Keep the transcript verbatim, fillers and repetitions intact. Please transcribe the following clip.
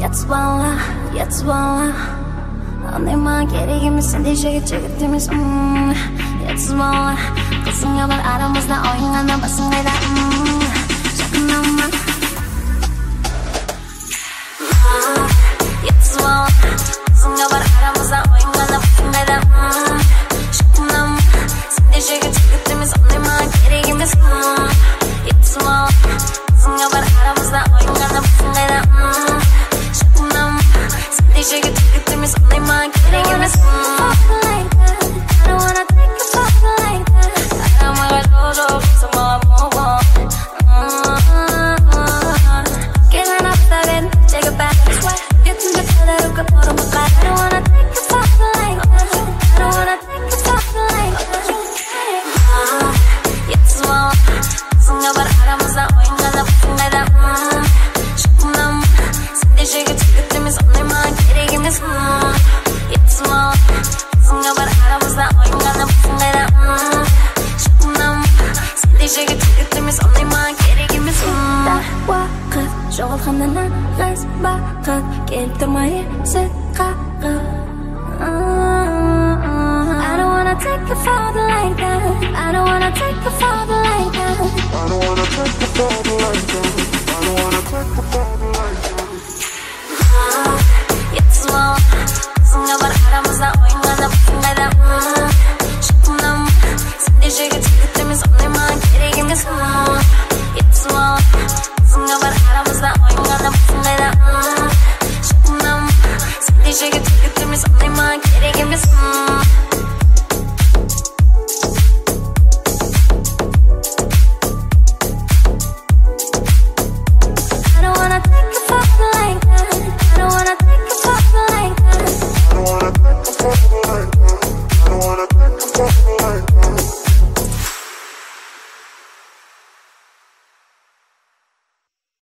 Yatmala, yatmala Anlayma gereğimizsin diyecek çektiğimiz mm, Yatmala Kızınga var aramızda oyunlarına basın neyden mm, Şakınlanma Yatmala Kızınga var aramızda oyunlarına basın neyden mm, Şakınlanma Sen diyecek çektiğimiz anlayma gereğimiz mm, Yatmala Kızınga var aramızda oyunlarına basın neyden mm, Şakınlanma Sen diyecek çektiğimiz anlayma gereğimiz mm, I don't wanna take a photo like that. I'm a road, so I'm over. Getting up that take a back. Get to the color of the bottom of my I don't wanna take a photo like that. I don't wanna take a photo like that. It's small. Sınga var aramızda oyunlarla fırlayla. Şakumlam. Sen de şey getirdiğimiz anlayma gereğimiz. It's small. Sınga var aramızda oyunlarla fırlayla. Şakumlam. Sen de şey getirdiğimiz anlayma gereğimiz. Da vakit жоғалтқаннан ағыз бақыт келіп тұрмай сыққақы. I don't wanna take a photo like that. I don't wanna take a photo like that. I don't wanna take a photo like that. I don't wanna take a photo like that. Yatmala Kızınga var aramızda oyunlarla fırlayla. Şakumlam Sen de şey getirdiğimiz anlayma gereğimiz. Yatmala Kızınga var aramızda oyunlarla fırlayla. Şakumlam Sen de şey getirdiğimiz anlayma gereğimiz.